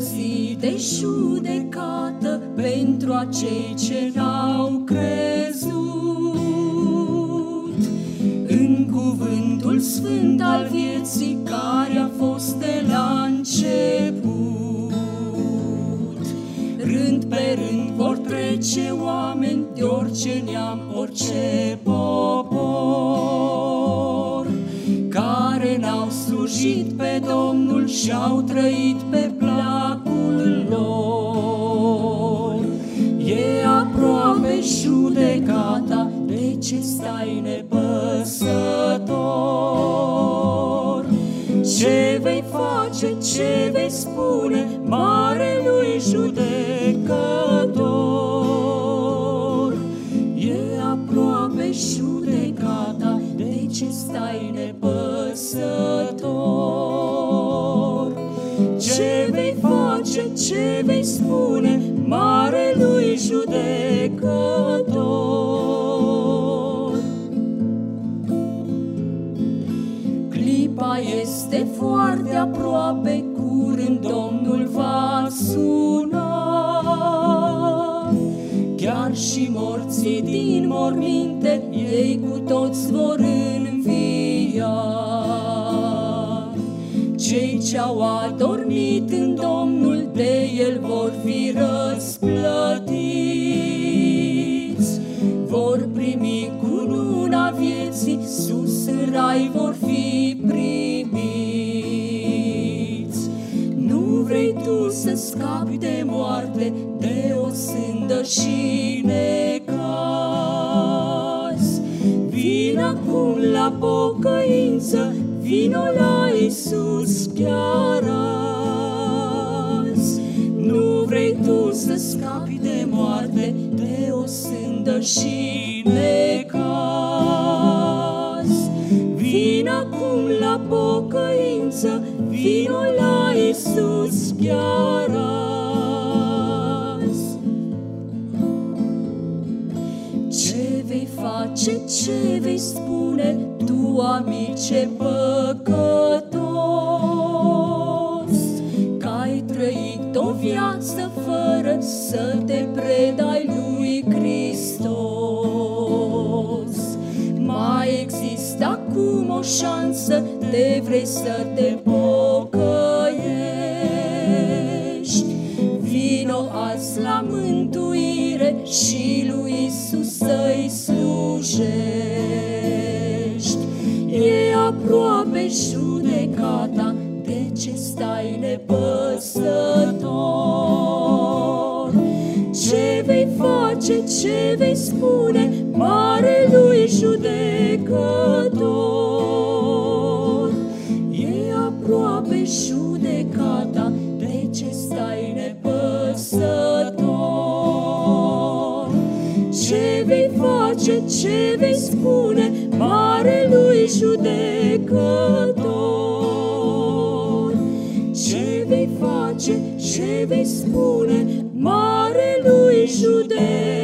zi de judecată pentru acei ce n-au crezut în cuvântul sfânt al vieții care a fost de la început. Rând pe rând vor trece oameni de orice neam, orice popor, care n-au slujit pe Domnul și-au trăit pe placul lor. E aproape judecata, de ce stai nepăsător? Ce vei face, ce vei spune marelui judecător? E aproape judecata, de ce stai nepăsător? Ce vei face, ce vei spune marelui judecător? Clipa este foarte aproape, curând Domnul va suna. Chiar și morții din morminte, ei cu toți vor învia. Cei ce-au adormit în Domnul, de El vor fi răsplătiți. Vor primi cununa vieții, sus în rai vor fi primiți. Nu vrei tu să scapi de moarte, de o sândă și necaz? Vino acum la pocăință, vino la Iisus chiar azi. Nu vrei tu să scapi de moarte, de o sândă și necaz? Vino acum la pocăință, vino la Iisus chiar azi. Ce vei face, ce vei spune, tu, amice păcătos, că-ai trăit o viață fără să te predai lui Hristos? Mai există acum o șansă, de vrei să te pocăiești? Vino azi la mântuire și lui Iisus să-i slujești. E aproape judecata, de ce stai nepăsător? Ce vei face, ce vei spune marelui judecător? E aproape judecata, de ce stai nepăsător? Ce vei face, ce vei spune marelui judecător? Ce vei face, ce vei spune marelui judecător?